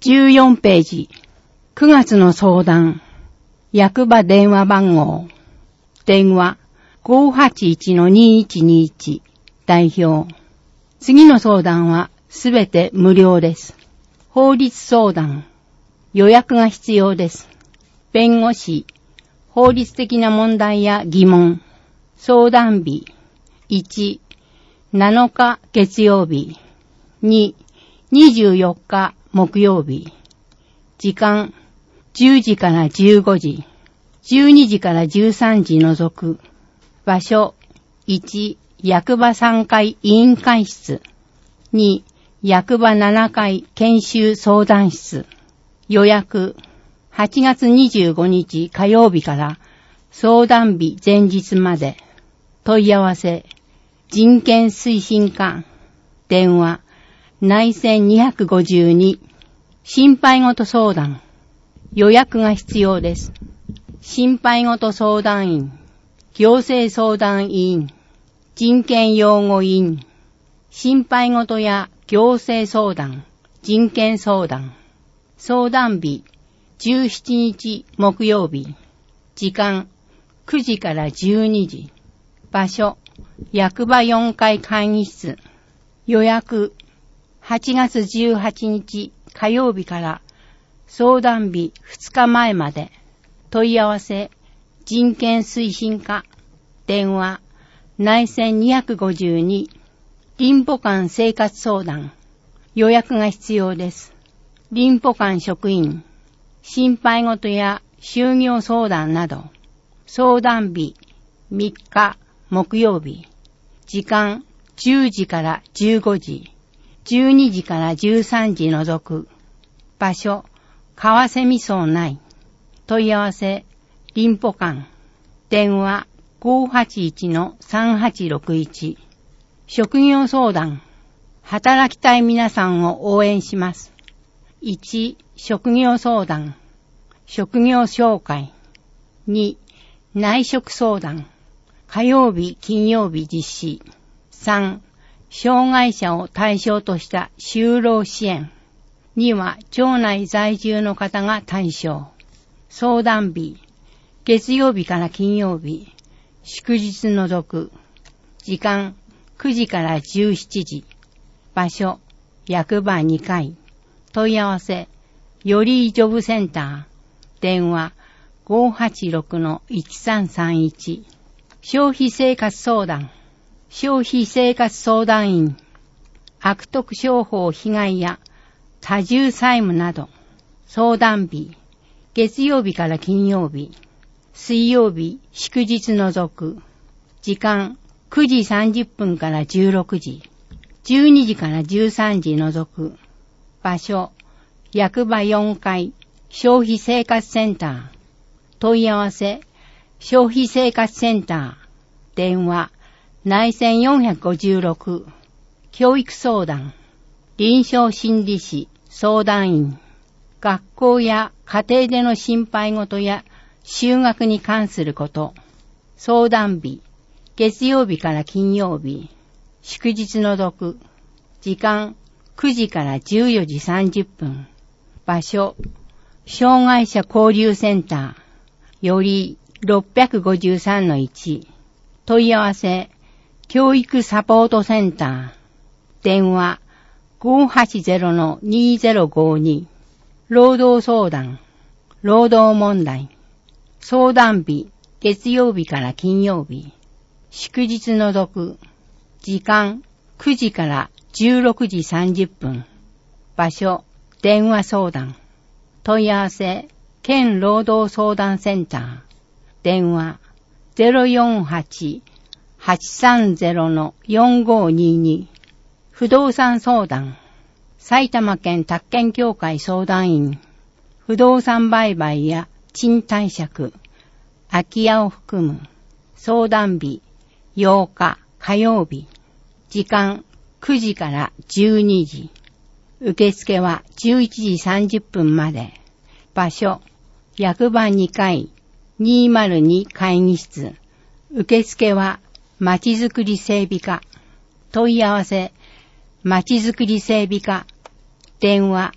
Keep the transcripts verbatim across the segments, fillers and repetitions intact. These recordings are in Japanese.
じゅうよんページ。くがつの相談。役場電話番号。電話 ごーはちいちのにいちにいち 代表。次の相談はすべて無料です。法律相談。予約が必要です。弁護士。法律的な問題や疑問。相談日。いち、なのか月曜日。に、にじゅうよっか木曜日。時間、じゅうじからじゅうごじ。じゅうにじからじゅうさんじ除く。場所、いち、役場さんかい委員会室。に、役場ななかい研修相談室。予約、はちがつにじゅうごにち火曜日から相談日前日まで。問い合わせ、人権推進課。電話、内線にひゃくごじゅうに。心配事相談。予約が必要です。心配事相談員、行政相談委員、人権擁護委員、心配事や行政相談、人権相談。相談日、じゅうしちにち木曜日。時間、くじからじゅうにじ。場所、役場よんかい会議室。予約、はちがつじゅうはちにち火曜日から相談日ふつかまえまで。問い合わせ、人権推進課。電話、内線にひゃくごじゅうに。林保官生活相談。予約が必要です。林保官職員、心配事や就業相談など。相談日、みっか木曜日。時間、じゅうじからじゅうごじ。じゅうにじからじゅうさんじ除く。場所、川瀬味噌内。問い合わせ、林保官。電話、ごーはちいちのさんはちろくいち。職業相談。働きたい皆さんを応援します。いち、職業相談。職業紹介。に、内職相談。火曜日、金曜日実施。さん、障害者を対象とした就労支援。には、町内在住の方が対象。相談日、月曜日から金曜日。祝日除く。時間、くじからじゅうしちじ。場所、役場にかい。問い合わせ、よりジョブセンター。電話、ごーはちろくのいちさんさんいち。消費生活相談。消費生活相談員。悪徳商法被害や多重債務など。相談日、月曜日から金曜日。水曜日、祝日除く。時間、くじさんじゅっぷんからじゅうろくじ。じゅうにじからじゅうさんじ除く。場所、役場よんかい、消費生活センター。問い合わせ、消費生活センター。電話、内線よんひゃくごじゅうろく。教育相談。臨床心理士、相談員。学校や家庭での心配事や就学に関すること。相談日、月曜日から金曜日。祝日除く。時間、くじからじゅうよじさんじゅっぷん。場所、障害者交流センター。よりろっぴゃくごじゅうさんのいち。問い合わせ、教育サポートセンター。電話、ごーはちゼロのにゼロごに。労働相談。労働問題。相談日、月曜日から金曜日。祝日除く。時間、くじからじゅうろくじさんじゅっぷん。場所、電話相談。問い合わせ、県労働相談センター。電話、ゼロよんはち はちさんゼロのよんごにに。不動産相談。埼玉県宅建協会相談員。不動産売買や賃貸借。空き家を含む。相談日、ようか火曜日。時間、くじからじゅうにじ。受付はじゅういちじさんじゅっぷんまで。場所、役場にかい、にまるに会議室。受付は、まちづくり整備課。問い合わせ、まちづくり整備課。電話、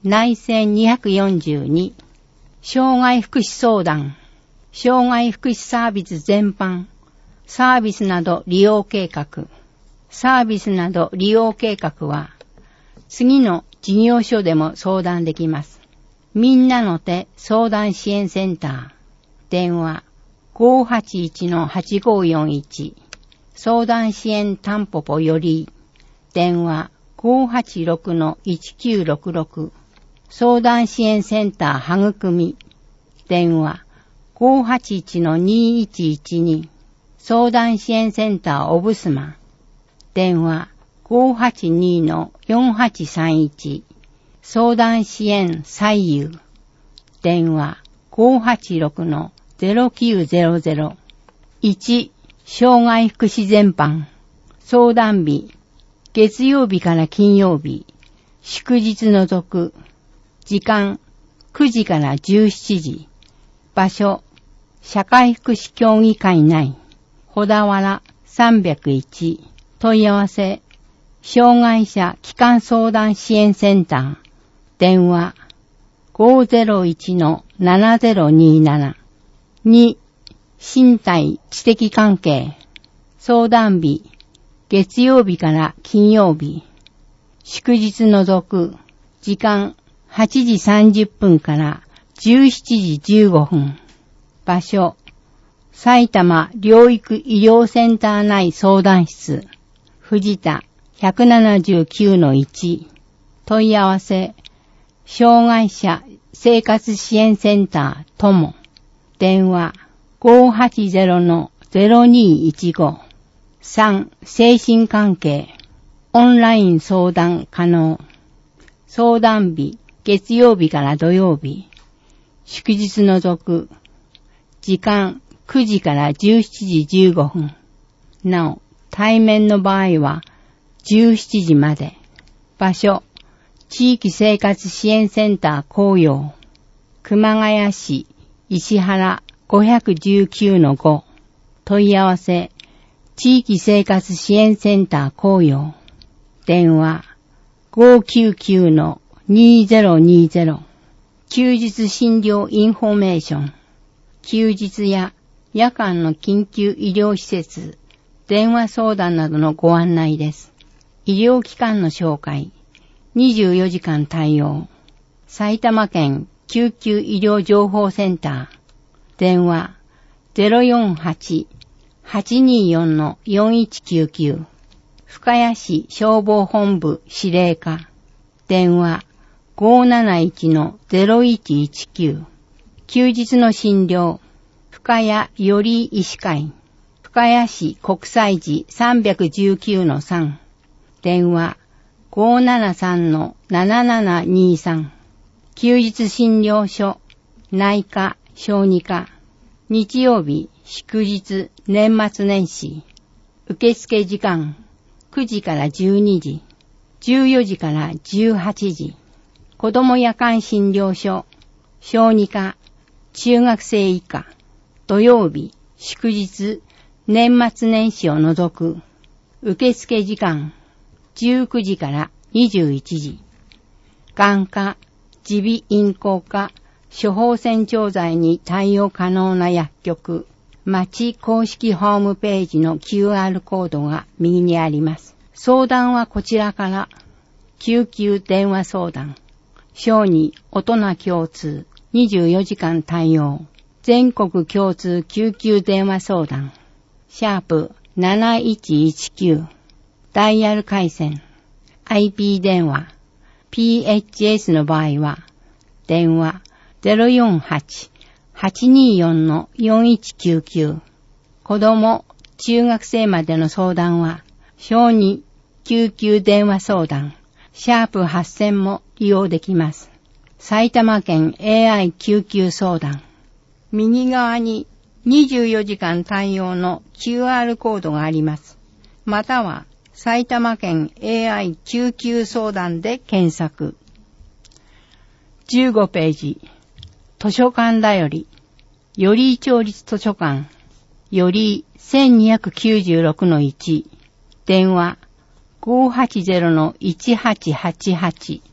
内線にひゃくよんじゅうに、障害福祉相談、障害福祉サービス全般、サービスなど利用計画、サービスなど利用計画は、次の事業所でも相談できます。みんなの手相談支援センター、電話 ごーはちいちのはちごーよんいち、相談支援タンポポより、電話 ごーはちろくのいちきゅうろくろく、相談支援センターはぐくみ、電話 ごーはちいちのにいちいちに、相談支援センターオブスマン、電話 ごーはちにのよんはちさんいち、相談支援最優、電話 ごーはちろくのゼロきゅうゼロゼロ、いち、障害福祉全般、相談日、月曜日から金曜日、祝日除く、時間くじからじゅうしちじ、場所、社会福祉協議会内、小田原さんびゃくいち、問い合わせ、障害者基幹相談支援センター、電話 ごーぜろいちのななぜろになな、に、身体知的関係、相談日、月曜日から金曜日、祝日除く、時間はちじさんじゅっぷんからじゅうしちじじゅうごふん、場所、埼玉療育医療センター内相談室、藤田 ひゃくななじゅうきゅうのいち、問い合わせ、障害者生活支援センター友、電話 ごーはちゼロのゼロにいちご、さん、精神関係、オンライン相談可能、相談日、月曜日から土曜日、祝日除く、時間くじからじゅうしちじじゅうごふん、なお、対面の場合はじゅうしちじまで、場所、地域生活支援センター紅葉、熊谷市石原ごひゃくじゅうきゅうのご、問い合わせ、地域生活支援センター紅葉、電話 ごーきゅうきゅうのにぜろにぜろ、休日診療インフォメーション、休日や夜間の緊急医療施設、電話相談などのご案内です。医療機関の紹介、にじゅうよじかん対応、埼玉県救急医療情報センター、電話 ゼロよんはち はちによんのよんいちきゅうきゅう、深谷市消防本部司令課、電話 ごーなないちのゼロいちいちきゅう、休日の診療、深谷より医師会、深谷市国際寺さんびゃくじゅうきゅうのさん、電話 ごーななさんのななななにさん、休日診療所、内科、小児科、日曜日、祝日、年末年始、受付時間、くじからじゅうにじ、じゅうよじからじゅうはちじ、子ども夜間診療所、小児科、中学生以下、土曜日、祝日、年末年始を除く、受付時間、じゅうくじからにじゅういちじ、眼科、耳鼻咽喉科、処方箋調剤に対応可能な薬局、町公式ホームページの キューアール コードが右にあります。相談はこちらから、救急電話相談、小児大人共通、にじゅうよじかん対応、全国共通救急電話相談、シャープなないちいちきゅう、ダイヤル回線、アイピー 電話、ピーエイチエス の場合は、電話 ゼロよんはち はちによんのよんいちきゅうきゅう、子供、中学生までの相談は、小児救急電話相談、シャープはっせんも利用できます。埼玉県 エーアイ 救急相談。右側ににじゅうよじかん対応の キューアール コードがあります。または埼玉県 エーアイ 救急相談で検索。じゅうごページ。図書館だより。より町立図書館。より せんにひゃくきゅうじゅうろくのいち。電話 ごーはちゼロのいちはちはちはち。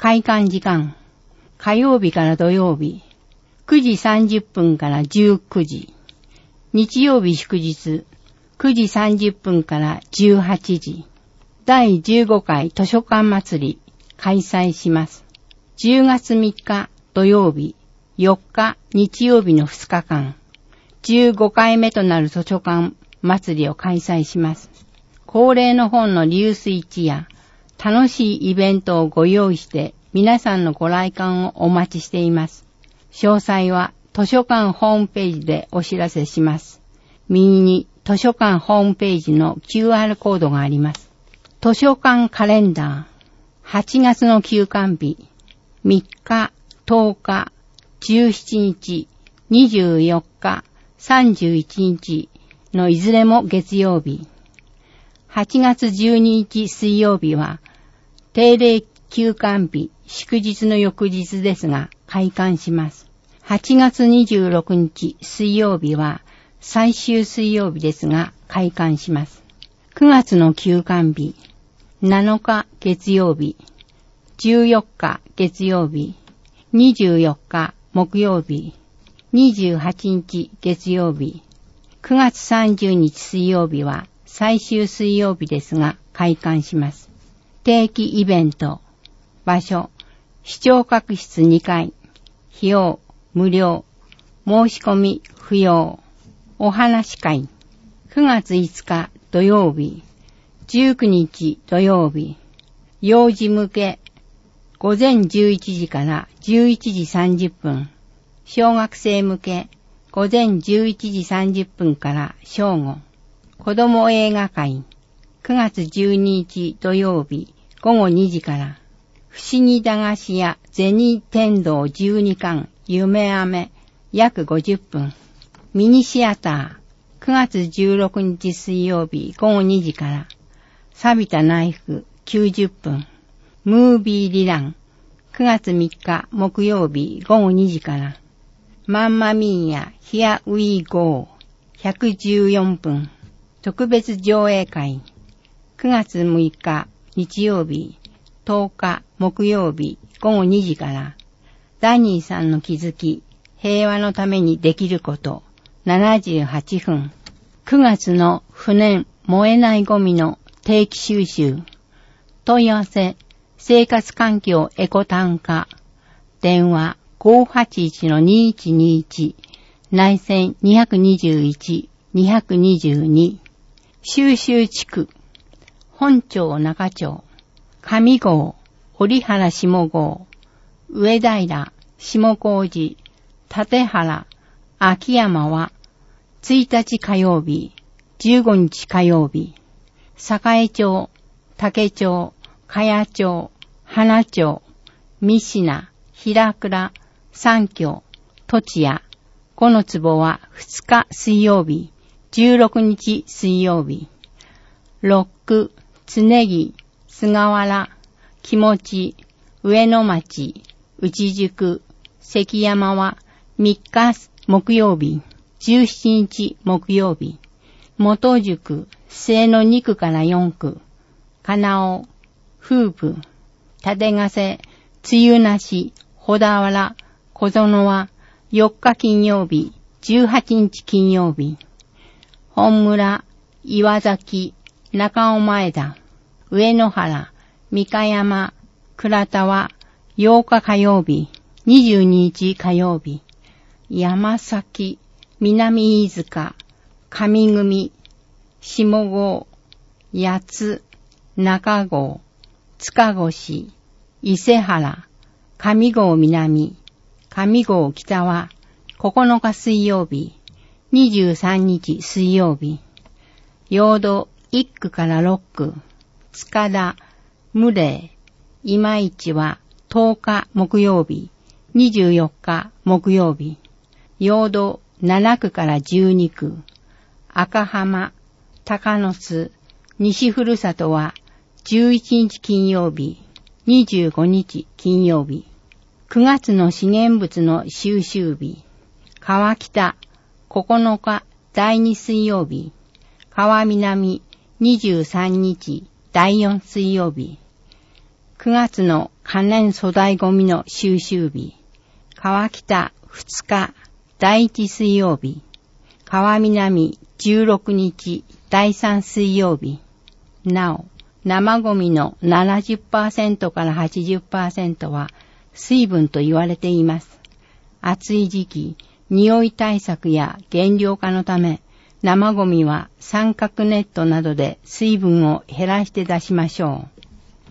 開館時間、火曜日から土曜日、くじさんじゅっぷんからじゅうくじ、日曜日祝日、くじさんじゅっぷんからじゅうはちじ、だいじゅうごかい図書館祭り開催します。じゅうがつみっか土曜日、よっか日曜日のふつかかん、じゅうごかいめとなる図書館祭りを開催します。恒例の本のリユース市や楽しいイベントをご用意して皆さんのご来館をお待ちしています。詳細は図書館ホームページでお知らせします。右に図書館ホームページの キューアール コードがあります。図書館カレンダー、はちがつの休館日、みっか、とおか、じゅうしちにち、にじゅうよっか、さんじゅういちにちのいずれも月曜日。はちがつじゅうににち水曜日は、定例休館日、祝日の翌日ですが、開館します。はちがつにじゅうろくにち水曜日は、最終水曜日ですが、開館します。くがつの休館日、なのか月曜日、じゅうよっか月曜日、にじゅうよっか木曜日、にじゅうはちにち月曜日、くがつさんじゅうにち水曜日は最終水曜日ですが開館します。定期イベント、場所、視聴覚室にかい、費用無料、申し込み不要、お話会、くがついつか土曜日、じゅうくにち土曜日、幼児向け、午前じゅういちじからじゅういちじさんじゅっぷん、小学生向け、午前じゅういちじさんじゅっぷんから正午、子供映画会、くがつじゅうににち土曜日、ごごにじから、不思議駄菓子屋銭天堂じゅうにかん夢飴約ごじゅっぷん、ミニシアター、くがつじゅうろくにち水曜日ごごにじから、錆びたナイフきゅうじゅっぷん、ムービーリラン、くがつみっか木曜日ごごにじから、マンマミーヤ Here We Go ひゃくじゅうよんぷん、特別上映会、くがつむいか日曜日、とおか木曜日ごごにじから、ダニーさんの気づき、平和のためにできること、ななじゅうはっぷん、くがつの不燃燃えないゴミの定期収集、問い合わせ、生活環境エコ単価、電話 ごーはちいちのにいちにいち、内線にににいち、ににに、収集地区、本町中町、上郷、折原下郷、上平、下高寺、立原、秋山は、ついたち火曜日、じゅうごにち火曜日、栄町、竹町、茅町、花町、三品、平倉、三京、栃屋、この壺はふつか水曜日、じゅうろくにち水曜日、六区、つねぎ、菅原、気持ち、上野町、内宿、関山はみっか木曜日、じゅうしちにち木曜日、元宿、末のにくからよんく、金尾、風部、立ヶ瀬、梅雨なし、小田原、小園はよっか金曜日、じゅうはちにち金曜日、本村、岩崎、中尾前田、上野原、三河山、倉田はようか火曜日、にじゅうににち火曜日、山崎、南飯塚、上組、下郷、八津、中郷、塚越、伊勢原、上郷南、上郷北はここのか水曜日、にじゅうさんにち水曜日、陽土いっくからろっく、塚田、牟礼、今市はとおか木曜日、にじゅうよっか木曜日、陽土ななくからじゅうにく、赤浜、高野津、西ふるさとはじゅういちにち金曜日、にじゅうごにち金曜日、くがつの資源物の収集日、川北、ここのかだいに水曜日、川南にじゅうさんにちだいよん水曜日、くがつの可燃粗大ゴミの収集日。川北ふつか第一水曜日。川南じゅうろくにち第三水曜日。なお、生ゴミの ななじゅっパーセント から はちじゅっパーセント は水分と言われています。暑い時期、匂い対策や減量化のため、生ゴミは三角ネットなどで水分を減らして出しましょう。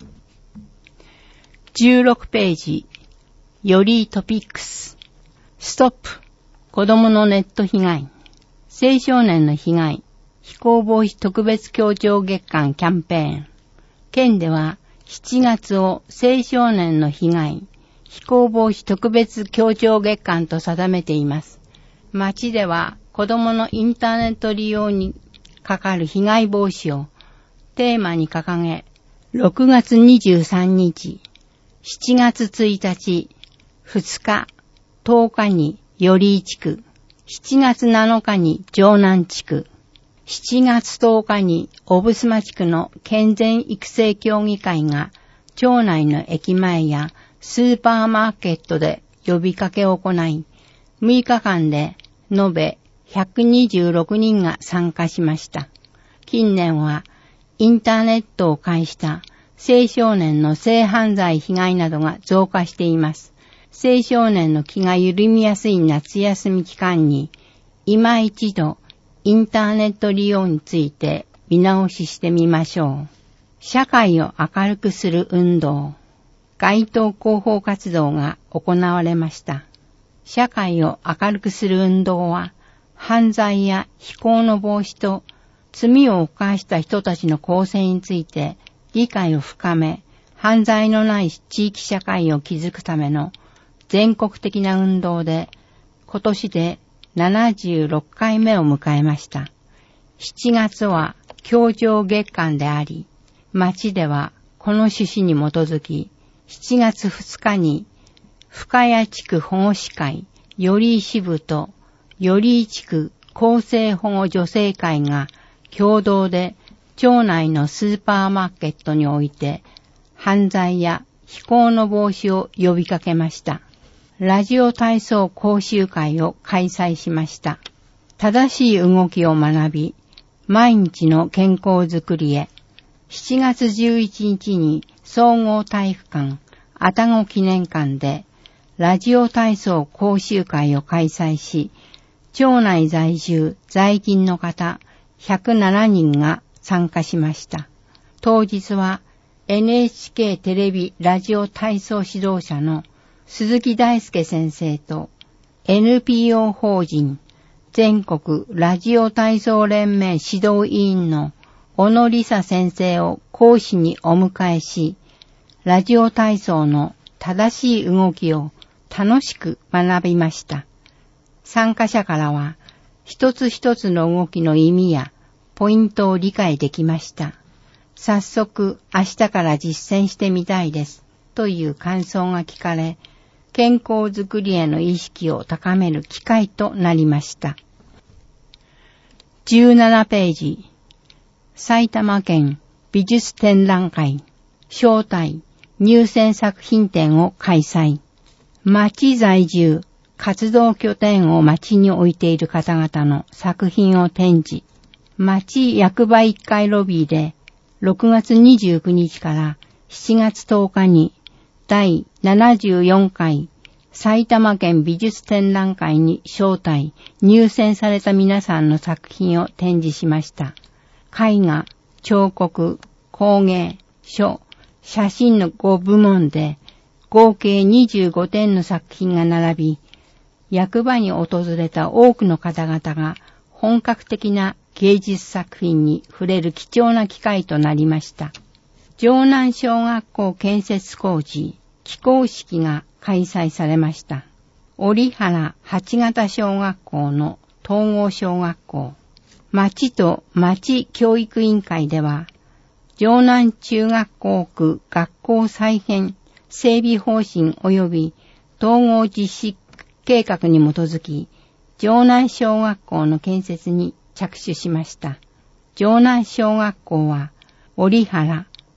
じゅうろくページ、よりトピックス。ストップ、子供のネット被害。青少年の被害、非行防止特別協調月間キャンペーン。県ではしちがつを青少年の被害、非行防止特別協調月間と定めています。町では子供のインターネット利用にかかる被害防止をテーマに掲げ、ろくがつにじゅうさんにち、しちがつついたち、ふつか、とおかに寄居地区、しちがつなのかに城南地区、しちがつとおかに小布須地区の健全育成協議会が町内の駅前やスーパーマーケットで呼びかけを行い、むいかかんで延べひゃくにじゅうろくにんが参加しました。近年はインターネットを介した青少年の性犯罪被害などが増加しています。青少年の気が緩みやすい夏休み期間に、今一度インターネット利用について見直ししてみましょう。社会を明るくする運動。街頭広報活動が行われました。社会を明るくする運動は、犯罪や非行の防止と罪を犯した人たちの更生について理解を深め、犯罪のない地域社会を築くための全国的な運動で、今年でななじゅうろっかいめを迎えました。しちがつは協調月間であり、町ではこの趣旨に基づき、しちがつふつかに深谷地区保護司会、寄居支部と寄居地区更生保護女性会が共同で町内のスーパーマーケットにおいて犯罪や非行の防止を呼びかけました。ラジオ体操講習会を開催しました。正しい動きを学び、毎日の健康づくりへ。しちがつじゅういちにちに総合体育館、愛宕記念館でラジオ体操講習会を開催し、町内在住在勤の方ひゃくななにんが参加しました。当日は エヌエイチケー テレビラジオ体操指導者の鈴木大輔先生と エヌピーオー 法人全国ラジオ体操連盟指導委員の小野梨沙先生を講師にお迎えし、ラジオ体操の正しい動きを楽しく学びました。参加者からは一つ一つの動きの意味やポイントを理解できました。早速明日から実践してみたいですという感想が聞かれ、健康づくりへの意識を高める機会となりました。じゅうななページ、埼玉県美術展覧会招待入選作品展を開催。町在住活動拠点を町に置いている方々の作品を展示。町役場いっかいロビーでろくがつにじゅうくにちからしちがつとおかに第ななじゅうよんかい埼玉県美術展覧会に招待、入選された皆さんの作品を展示しました。絵画、彫刻、工芸、書、写真のごぶもんで合計にじゅうごてんの作品が並び、役場に訪れた多くの方々が本格的な芸術作品に触れる貴重な機会となりました。城南小学校建設工事起工式が開催されました。折原八形小学校の統合小学校、町と町教育委員会では、城南中学校区学校再編整備方針及び統合実施計画に基づき、城南小学校の建設に着手しました。城南小学校は、折原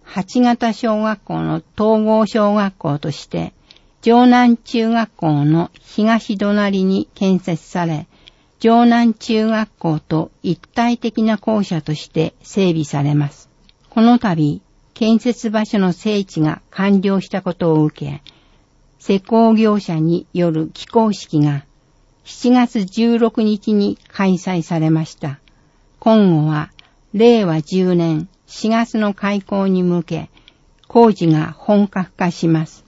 八型小学校の統合小学校として、城南中学校の東隣に建設され、城南中学校と一体的な校舎として整備されます。この度、建設場所の整地が完了したことを受け、施工業者による起工式がしちがつじゅうろくにちに開催されました。今後はれいわじゅうねんしがつの開校に向け、工事が本格化します。